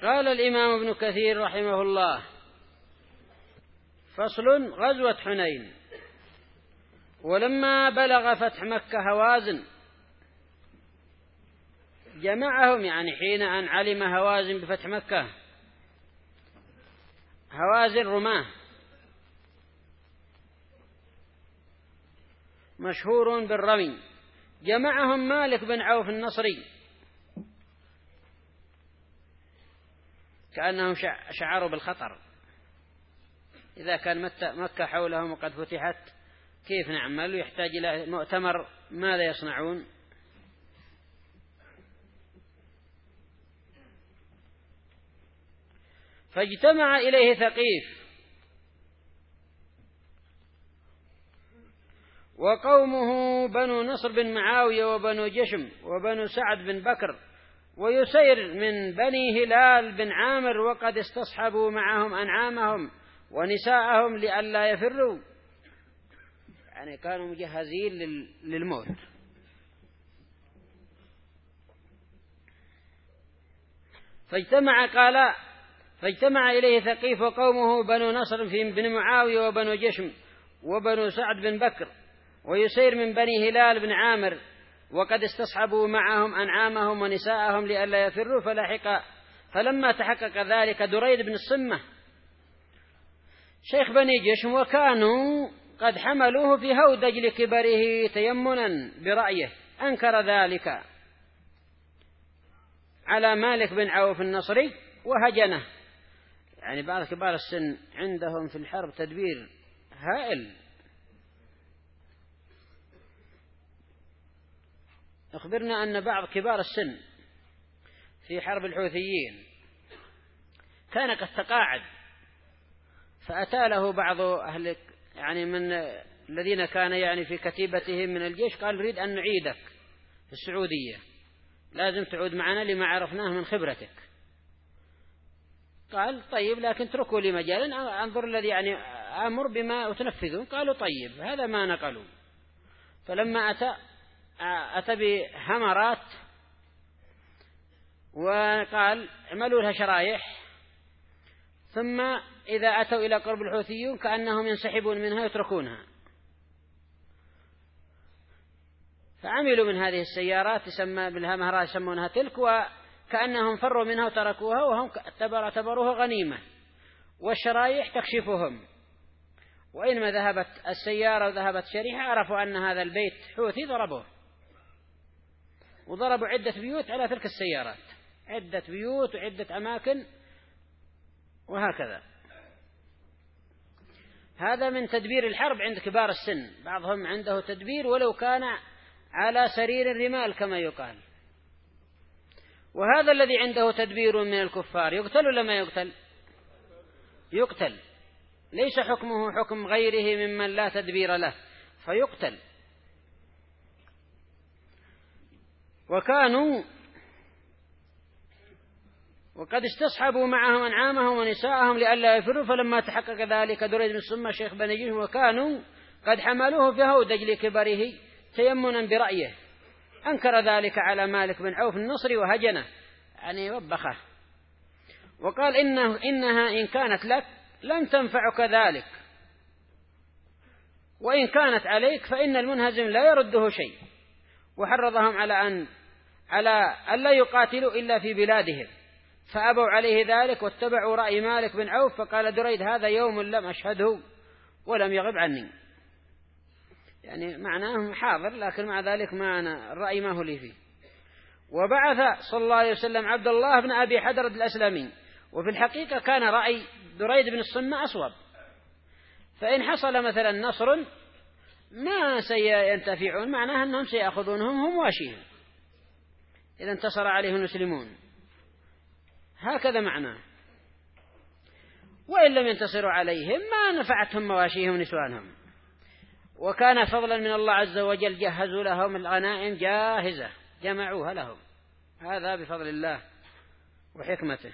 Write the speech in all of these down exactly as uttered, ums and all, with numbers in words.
قال الإمام ابن كثير رحمه الله: فصل: غزوة حنين. ولما بلغ فتح مكة هوازن جمعهم، يعني حين أن علم هوازن بفتح مكة، هوازن رماه مشهور بالرمي، جمعهم مالك بن عوف النصري، كأنهم شعروا بالخطر، إذا كان مكة حولهم وقد فتحت كيف نعمل، ويحتاج إلى مؤتمر ماذا يصنعون؟ فاجتمع إليه ثقيف وقومه بنو نصر بن معاوية وبنو جشم وبنو سعد بن بكر ويسير من بني هلال بن عامر، وقد استصحبوا معهم أنعامهم ونساءهم لئلا يفروا، يعني كانوا مجهزين للموت. فاجتمع قال فاجتمع إليه ثقيف وقومه بنو نصر بن معاوية وبنو جشم وبنو سعد بن بكر ويسير من بني هلال بن عامر، وقد استصحبوا معهم أنعامهم ونساءهم لئلا يفروا. فلحق فلما تحقق ذلك دريد بن الصمة شيخ بني جشم، وكانوا قد حملوه في هودج لكبره تيمنا برأيه، أنكر ذلك على مالك بن عوف النصري وهجنه. يعني بعض كبار السن عندهم في الحرب تدبير هائل. أخبرنا أن بعض كبار السن في حرب الحوثيين كان قد تقاعد، فأتى له بعض أهل يعني من الذين كان يعني في كتيبتهم من الجيش، قال: نريد أن نعيدك في السعودية، لازم تعود معنا لما عرفناه من خبرتك. قال: طيب، لكن اتركوا لي مجالا أنظر الذي يعني أمر بما أتنفذون. قالوا: طيب. هذا ما نقلوا. فلما أتى أتى بهمرات وقال: اعملوا لها شرايح، ثم إذا أتوا إلى قرب الحوثيون كأنهم ينسحبون منها يتركونها. فعملوا من هذه السيارات تسمى بالهمرات، يسمونها تلك، وكأنهم فروا منها وتركوها، وهم اعتبروها غنيمة، والشرايح تكشفهم. وإنما ذهبت السيارة وذهبت شريحة عرفوا أن هذا البيت حوثي، ضربوه، وضربوا عدة بيوت على تلك السيارات، عدة بيوت وعدة أماكن وهكذا. هذا من تدبير الحرب عند كبار السن، بعضهم عنده تدبير ولو كان على سرير الرمال كما يقال. وهذا الذي عنده تدبير من الكفار يقتل ولا ما يقتل؟ يقتل، ليس حكمه حكم غيره ممن لا تدبير له، فيقتل. وكانوا وقد استصحبوا معهم أنعامهم ونساءهم لئلا يفروا. فلما تحقق ذلك دريد بن الصمة شيخ بني جشم، وكانوا قد حملوه في هودج لكبره تيمنا برأيه، أنكر ذلك على مالك بن عوف النصري وهجنه، يعني وبخه، وقال: إنه إنها إن كانت لك لن تنفعك ذلك، وإن كانت عليك فإن المنهزم لا يرده شيء. وحرضهم على أن على ألا يقاتلوا إلا في بلادهم، فأبوا عليه ذلك واتبعوا رأي مالك بن عوف. فقال دريد: هذا يوم لم أشهده ولم يغب عني، يعني معناه حاضر، لكن مع ذلك ما أنا الرأي ما هو لي فيه. وبعث صلى الله عليه وسلم عبد الله بن أبي حدرد الأسلمي، وفي الحقيقة كان رأي دريد بن الصمة أصوب، فإن حصل مثلا نصر ما سينتفعون، معناه أنهم سيأخذونهم هم واشيهم إذا انتصر عليهم المسلمون، هكذا معناه. وإن لم ينتصروا عليهم ما نفعتهم مواشيهم ونسوانهم. وكان فضلا من الله عز وجل، جهزوا لهم الغنائم جاهزة، جمعوها لهم، هذا بفضل الله وحكمته.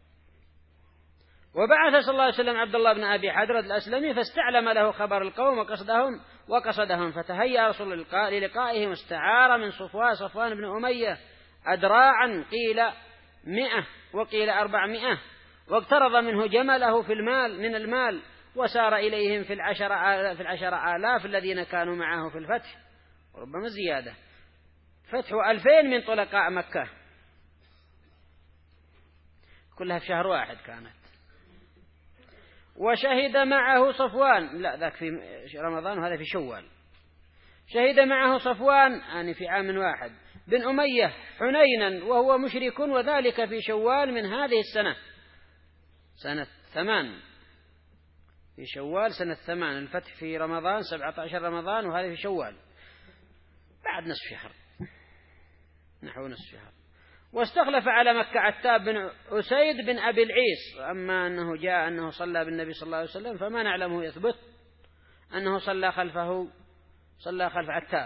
وبعث صلى الله عليه وسلم عبد الله بن أبي حدرد الأسلمي، فاستعلم له خبر القوم وقصدهم وقصدهم فتهيأ رسول الله للقائهم، واستعار من صفوان صفوان بن أمية أدراعا قيل مئة وقيل أربعمائة، واقترض منه جمله في المال من المال، وسار إليهم في العشر آلاف, في العشر آلاف الذين كانوا معه في الفتح، وربما زيادة. فتح ألفين من طلقاء مكة، كلها في شهر واحد كانت. وشهد معه صفوان، لا ذاك في رمضان وهذا في شوال. شهد معه صفوان يعني في عام واحد بن أمية حنينا وهو مشرك، وذلك في شوال من هذه السنة، سنة ثمان، في شوال سنة ثمان. الفتح في رمضان سبعة عشر رمضان، وهذا في شوال بعد نصف شهر، نحو نصف شهر. واستخلف على مكة عتاب بن أسيد بن أبي العيس. أما أنه جاء أنه صلى بالنبي صلى الله عليه وسلم فما نعلمه يثبت أنه صلى خلفه، صلى خلف عتاب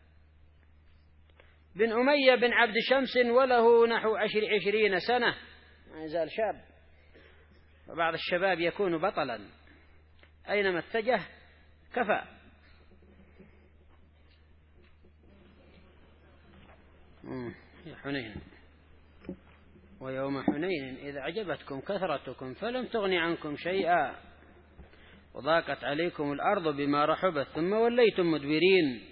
بن أمية بن عبد شمس، وله نحو عشر عشرين سنة، ما يزال شاب، وبعض الشباب يكون بطلا أينما اتجه كفى. يا حنين، ويوم حنين إذ أعجبتكم كثرتكم فلم تغن عنكم شيئا وضاقت عليكم الأرض بما رحبت ثم وليتم مدبرين.